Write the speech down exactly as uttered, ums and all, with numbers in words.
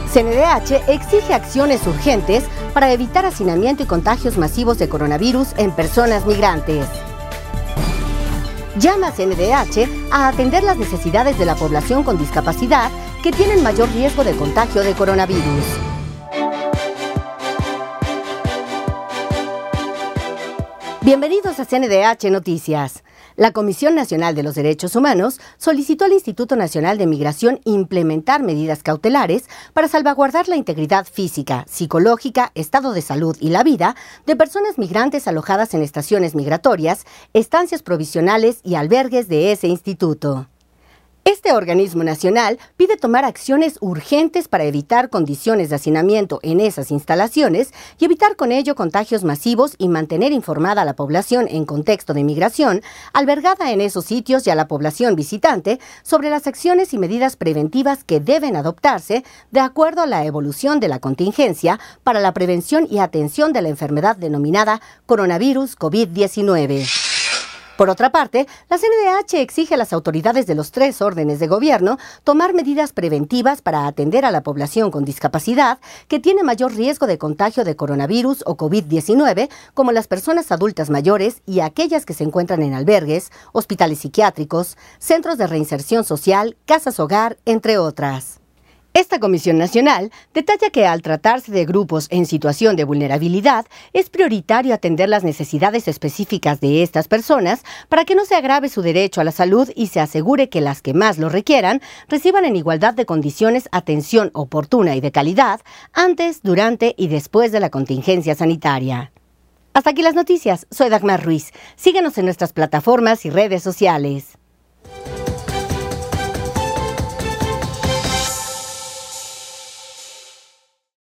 C N D H exige acciones urgentes para evitar hacinamiento y contagios masivos de coronavirus en personas migrantes. Llama a C N D H a atender las necesidades de la población con discapacidad que tienen mayor riesgo de contagio de coronavirus. Bienvenidos a C N D H Noticias. La Comisión Nacional de los Derechos Humanos solicitó al Instituto Nacional de Migración implementar medidas cautelares para salvaguardar la integridad física, psicológica, estado de salud y la vida de personas migrantes alojadas en estaciones migratorias, estancias provisionales y albergues de ese instituto. Este organismo nacional pide tomar acciones urgentes para evitar condiciones de hacinamiento en esas instalaciones y evitar con ello contagios masivos y mantener informada a la población en contexto de migración albergada en esos sitios y a la población visitante sobre las acciones y medidas preventivas que deben adoptarse de acuerdo a la evolución de la contingencia para la prevención y atención de la enfermedad denominada coronavirus COVID diecinueve. Por otra parte, la C N D H exige a las autoridades de los tres órdenes de gobierno tomar medidas preventivas para atender a la población con discapacidad que tiene mayor riesgo de contagio de coronavirus o COVID diecinueve, como las personas adultas mayores y aquellas que se encuentran en albergues, hospitales psiquiátricos, centros de reinserción social, casas hogar, entre otras. Esta Comisión Nacional detalla que al tratarse de grupos en situación de vulnerabilidad, es prioritario atender las necesidades específicas de estas personas para que no se agrave su derecho a la salud y se asegure que las que más lo requieran reciban en igualdad de condiciones atención oportuna y de calidad antes, durante y después de la contingencia sanitaria. Hasta aquí las noticias. Soy Dagmar Ruiz. Síguenos en nuestras plataformas y redes sociales.